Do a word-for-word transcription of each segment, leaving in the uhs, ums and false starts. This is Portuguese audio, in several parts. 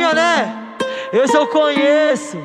novinha, né? Esse eu conheço.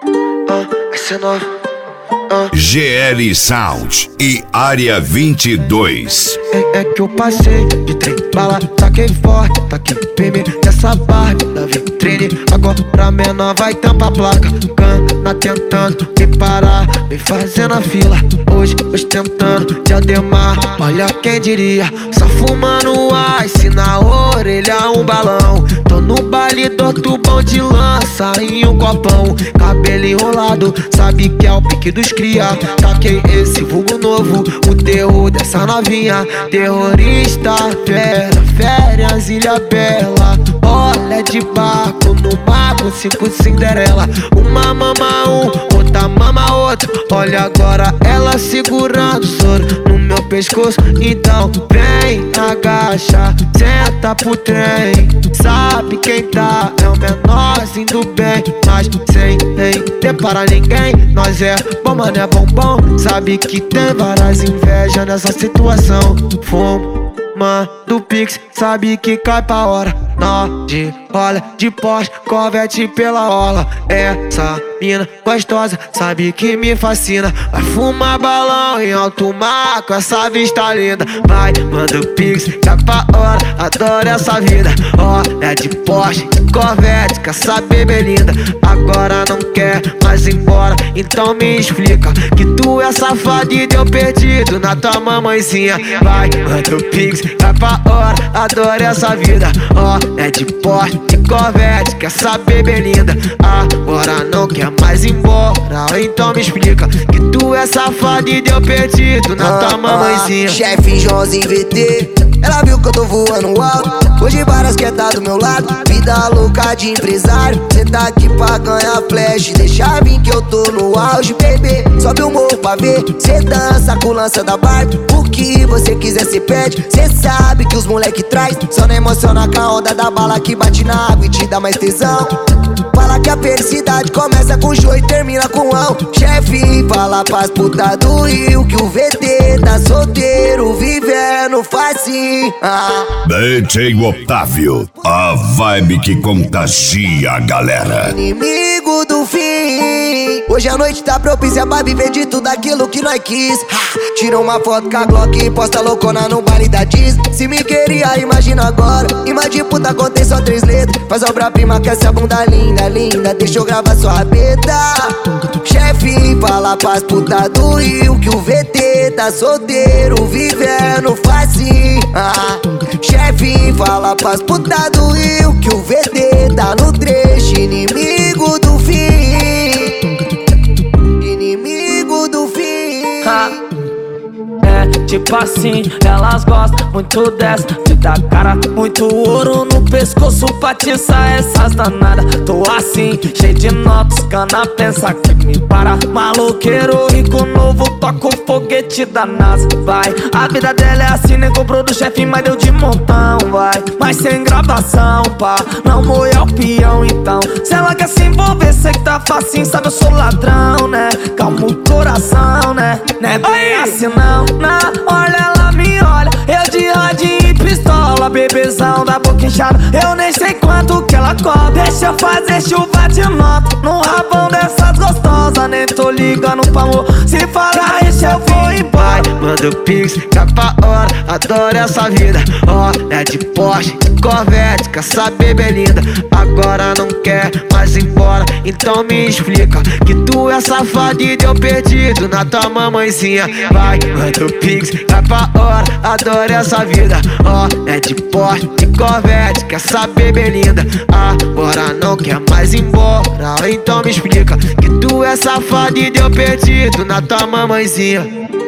Ah, essa é nova. Ah. G L Sound e Área vinte e dois. É, é que eu passei de trem bala, taquei forte, taquei firme nessa parte da vitrine. Agora menor vai tampar a placa, cana tentando me parar, me fazendo a fila. Hoje, hoje tentando diademar, olha quem diria. Só fumando ice na orelha, um balão. Tô no baile do tubão de lança em um copão. Cabelo enrolado, sabe que é o pique dos cria. Taquei esse vulgo novo, o terror dessa novinha. Terrorista, fera, férias, Ilha Bela. Olha de barco no mar com cinco Cinderela. Uma mama um, outra mama outro. Olha agora ela segurando o soro no meu pescoço. Então vem, agacha, senta pro trem. Sabe quem tá, é o menorzinho do bem. Mas sem nem ter para ninguém. Nós é bom, mano, é bombom. Sabe que tem várias invejas nessa situação. Fumo, mando pix, sabe que cai pra hora. Nó de olha de Porsche, Corvette pela ola. Essa mina gostosa, sabe que me fascina. Vai fumar balão em alto mar com essa vista linda. Vai, manda o pix, cai pra hora, adoro essa vida. Olha de Porsche, Corvette, com essa bebê linda. Agora não quer mais ir embora, então me explica que tu é safado e deu perdido na tua mamãezinha. Vai, manda o pix, cai pra hora, adoro essa vida. Ó, é de Porsche, de Corvette, quer saber bem linda. Agora não quer mais ir embora, então me explica que tu é safado e deu perdido na tua mamãezinha. Chefe Joãozinho V T, ela viu que eu tô voando alto. Hoje várias quer tá do meu lado, vida louca de empresário. Cê tá aqui pra ganhar flash, deixa vir que eu tô no auge. Bebê, sobe o morro pra ver, cê dança com lança da Barbie. O que você quiser cê pede, cê sabe que os moleque traz. Só não emociona com a onda da bala que bate na água e te dá mais tesão. Fala que a felicidade começa com show e termina com ão. Chefe, fala pras putas do Rio que o V T tá solteiro, vivendo facinho. ah. D J Otávio, a vibe que contagia a galera. Inimigo do fim. Hoje a noite tá propícia pra viver de tudo aquilo que nós quis. Tira uma foto com a Glock e posta loucona no baile da Disney. Se me queria, imagina agora. Imagina puta, contei só três letras. Faz obra-prima com essa bunda linda, linda. Deixa eu gravar sua rabeta. Chefe, fala pras putas do Rio que o V T tá solteiro, vivendo facinho. ah. Chefe, fala pras putas do Rio que o V T tá no trecho. Inimigo do fim. Inimigo do fim. Ha. É, tipo assim, elas gostam muito dessa. Me dá cara, muito ouro no pescoço pra atiçar essas danadas. Tô assim, cheio de notas, cana pensa que me para. Maloqueiro, rico novo, toca o foguete da NASA. Vai, a vida dela é assim, nem comprou do chefe, mas deu de montão. Vai, mas sem gravação, pá, não moia o peão então. Se ela quer se envolver, sei que tá facinho, sabe eu sou ladrão, né? Calma o coração, né? Não é bem assim não, não. Olha ela me olha, eu de radinho e pistola. Bebezão da boca inchada, eu nem sei quanto que ela cobra. Deixa eu fazer chuva de moto no rabão dessas gostosas. Nem tô ligando pra amor, se falar isso eu vou embora. Manda o pix, cai pra hora, adoro essa vida. Ó, é de Porsche, de Corvette, com essa bebê linda. Agora não quer mais ir embora, então me explica que tu é safado e deu perdido na tua mamãezinha. Vai, manda o pix, cai pra hora, adoro essa vida. Ó, é de Porsche, de Corvette, com essa bebê linda. Agora não quer mais ir embora, então me explica que tu é safado e deu perdido na tua mamãezinha.